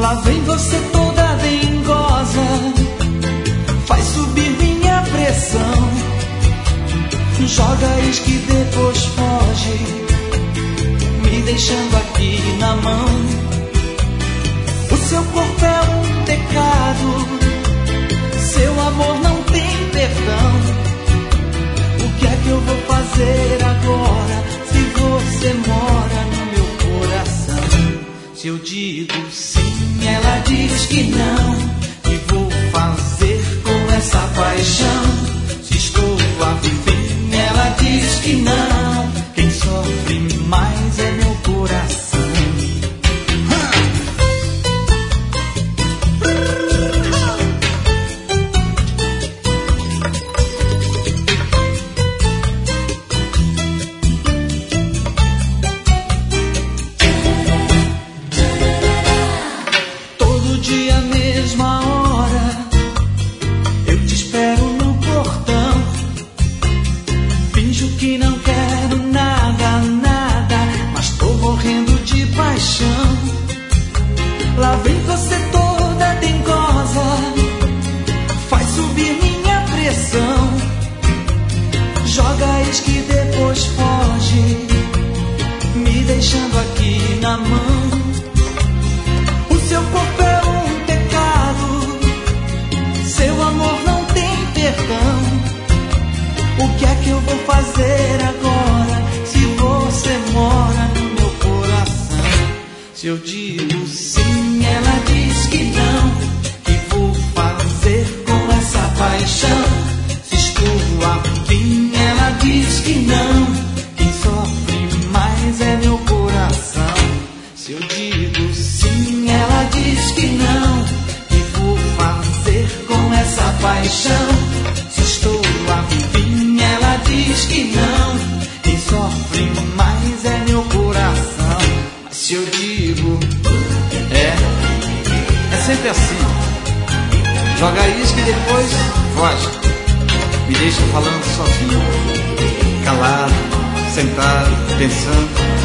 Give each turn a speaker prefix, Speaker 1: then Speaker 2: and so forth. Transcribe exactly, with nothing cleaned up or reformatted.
Speaker 1: Lá vem você toda dengosa, faz subir minha pressão. Joga isca e depois foge, me deixando aqui na mão. O seu corpo é um pecado, seu amor não tem perdão. O que é que eu vou fazer agora, se você mora no meu coração? Se eu digo sim, ela diz que não. Que vou fazer com essa paixão? Se estou afim, ela diz que não. Quem sofre mais é meu coração. Todo dia, mesma hora, eu te espero no portão. Finjo que não quero nada, nada, mas tô morrendo de paixão. Lá vem você toda dengosa, faz subir minha pressão. Joga isca e depois foge, me deixando aqui na mão. O seu corpo é um pecado, seu amor não tem perdão. O que é que eu vou fazer agora, se você mora no meu coração? Se eu digo sim, ela diz que não. Que vou fazer com essa paixão? Se estou afim, ela diz que não. Quem sofre mais é meu coração. Se eu digo sim, ela diz que não. Que vou fazer com essa paixão? Se estou afim, ela diz que não. Quem sofre mais é meu coração. Mas se eu digo é, é sempre assim. Joga isca e depois foge, me deixa falando sozinho, calado, sentado, pensando.